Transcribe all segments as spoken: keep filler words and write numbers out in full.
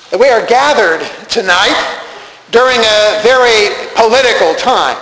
We are gathered tonight during a very political time.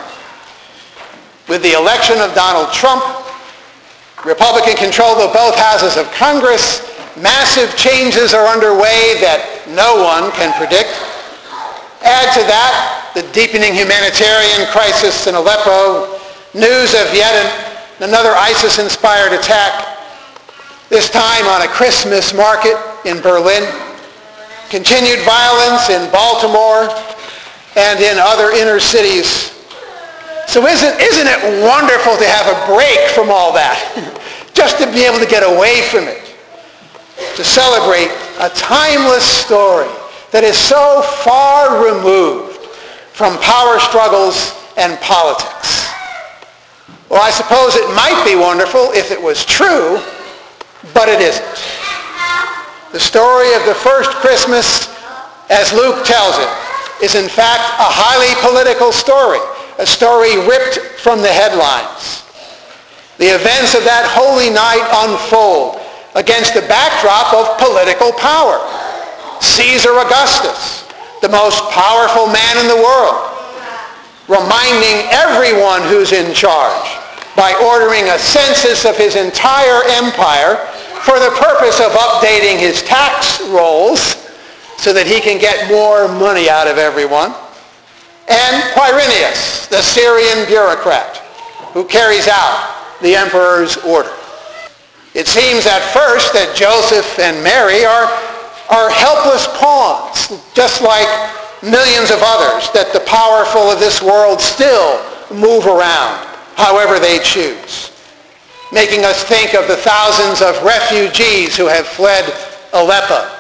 With the election of Donald Trump, Republican control of both houses of Congress, massive changes are underway that no one can predict. Add to that the deepening humanitarian crisis in Aleppo, news of yet an, another ISIS-inspired attack, this time on a Christmas market in Berlin, continued violence in Baltimore and in other inner cities. So isn't, isn't it wonderful to have a break from all that? Just to be able to get away from it. To celebrate a timeless story that is so far removed from power struggles and politics. Well, I suppose it might be wonderful if it was true, but it isn't. The story of the first Christmas, as Luke tells it, is in fact a highly political story, a story ripped from the headlines. The events of that holy night unfold against the backdrop of political power. Caesar Augustus, the most powerful man in the world, reminding everyone who's in charge by ordering a census of his entire empire for the purpose of updating his tax rolls so that he can get more money out of everyone. And Quirinius, the Syrian bureaucrat, who carries out the emperor's order. It seems at first that Joseph and Mary are, are helpless pawns, just like millions of others that the powerful of this world still move around however they choose, making us think of the thousands of refugees who have fled Aleppo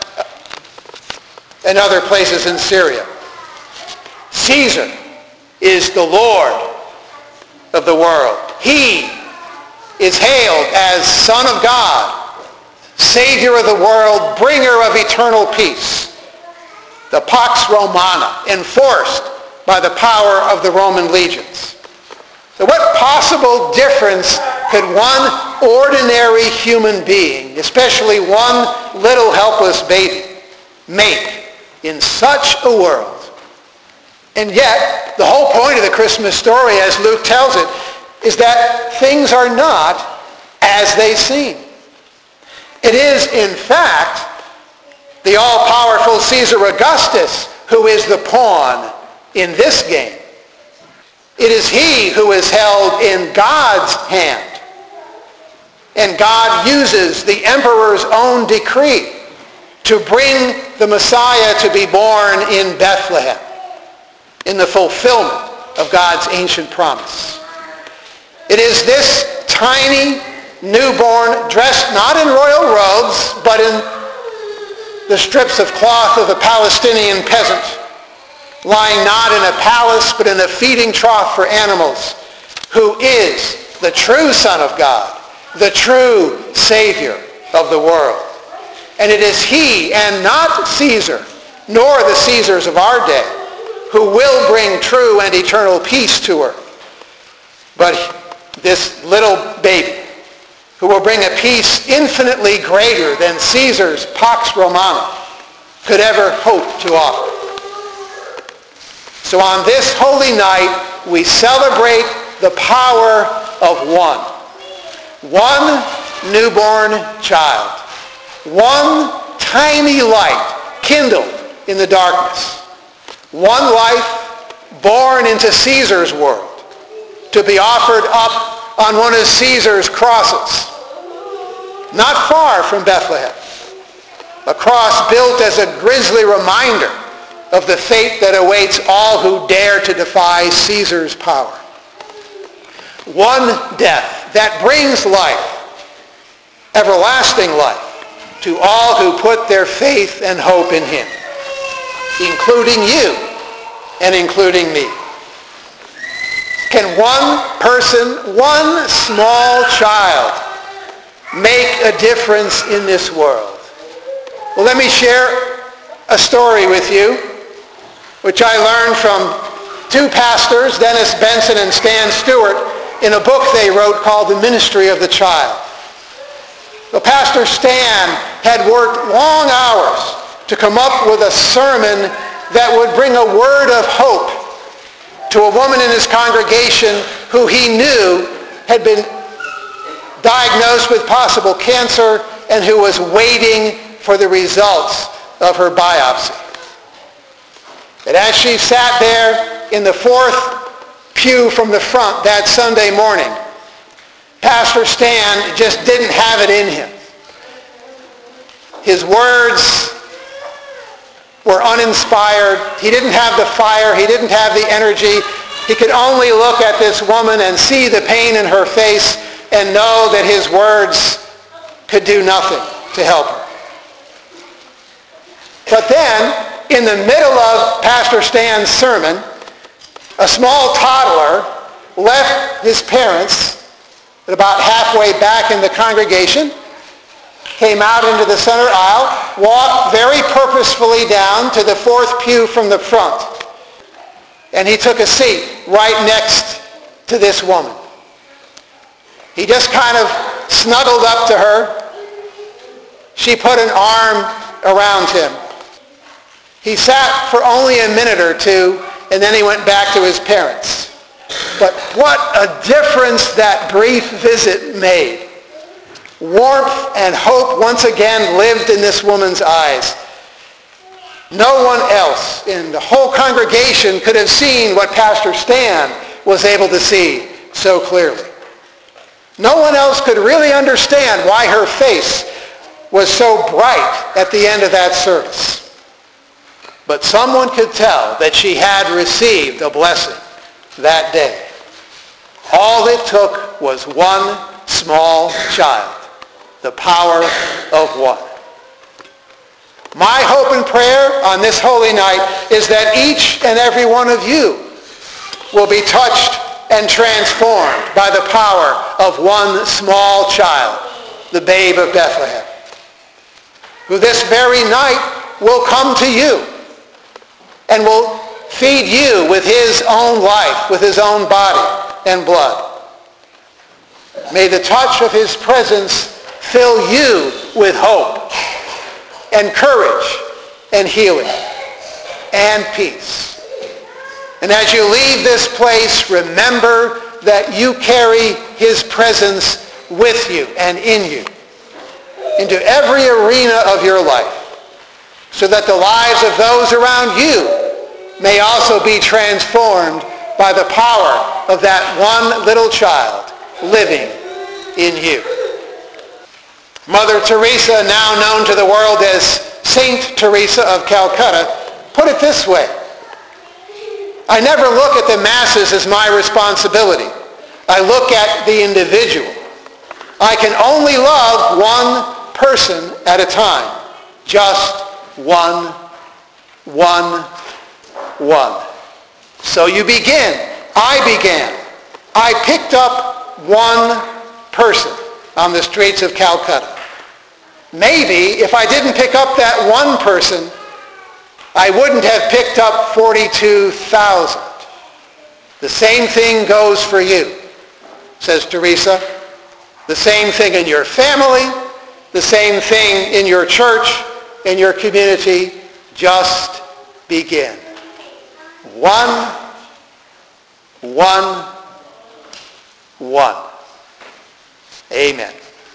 and other places in Syria. Caesar is the Lord of the world. He is hailed as Son of God, Savior of the world, bringer of eternal peace. The Pax Romana, enforced by the power of the Roman legions. So what possible difference could one ordinary human being, especially one little helpless baby, make in such a world? And yet, the whole point of the Christmas story, as Luke tells it, is that things are not as they seem. It is, in fact, the all-powerful Caesar Augustus who is the pawn in this game. It is he who is held in God's hand. And God uses the emperor's own decree to bring the Messiah to be born in Bethlehem, in the fulfillment of God's ancient promise. It is this tiny newborn, dressed not in royal robes, but in the strips of cloth of a Palestinian peasant, lying not in a palace, but in a feeding trough for animals, who is the true Son of God, the true Savior of the world. And it is he, and not Caesar, nor the Caesars of our day, who will bring true and eternal peace to earth, but this little baby, who will bring a peace infinitely greater than Caesar's Pax Romana could ever hope to offer. So on this holy night, we celebrate the power of one. One newborn child. One tiny light kindled in the darkness. One life born into Caesar's world to be offered up on one of Caesar's crosses, not far from Bethlehem. A cross built as a grisly reminder of the fate that awaits all who dare to defy Caesar's power. One death that brings life, everlasting life, to all who put their faith and hope in him, including you and including me. Can one person, one small child, make a difference in this world? Well, let me share a story with you, which I learned from two pastors, Dennis Benson and Stan Stewart, in a book they wrote called The Ministry of the Child. Well, Pastor Stan had worked long hours to come up with a sermon that would bring a word of hope to a woman in his congregation who he knew had been diagnosed with possible cancer and who was waiting for the results of her biopsy. And as she sat there in the fourth pew from the front that Sunday morning, Pastor Stan just didn't have it in him. His words were uninspired. He didn't have the fire. He didn't have the energy. He could only look at this woman and see the pain in her face and know that his words could do nothing to help her. But then, in the middle of Pastor Stan's sermon, a small toddler left his parents at about halfway back in the congregation, came out into the center aisle, walked very purposefully down to the fourth pew from the front, and he took a seat right next to this woman. He just kind of snuggled up to her. She put an arm around him. He sat for only a minute or two, and then he went back to his parents. But what a difference that brief visit made. Warmth and hope once again lived in this woman's eyes. No one else in the whole congregation could have seen what Pastor Stan was able to see so clearly. No one else could really understand why her face was so bright at the end of that service. But someone could tell that she had received a blessing that day. All it took was one small child. The power of one. My hope and prayer on this holy night is that each and every one of you will be touched and transformed by the power of one small child, the babe of Bethlehem, who this very night will come to you and will feed you with his own life, with his own body and blood. May the touch of his presence fill you with hope and courage and healing and peace. And as you leave this place, remember that you carry his presence with you and in you into every arena of your life, so that the lives of those around you may also be transformed by the power of that one little child living in you. Mother Teresa, now known to the world as Saint Teresa of Calcutta, put it this way: I never look at the masses as my responsibility. I look at the individual. I can only love one person at a time. Just one, one, one. So you begin. I began. I picked up one person on the streets of Calcutta. Maybe if I didn't pick up that one person, I wouldn't have picked up forty-two thousand. The same thing goes for you, says Teresa. The same thing in your family, the same thing in your church, in your community. Just begin. One, one, one. Amen.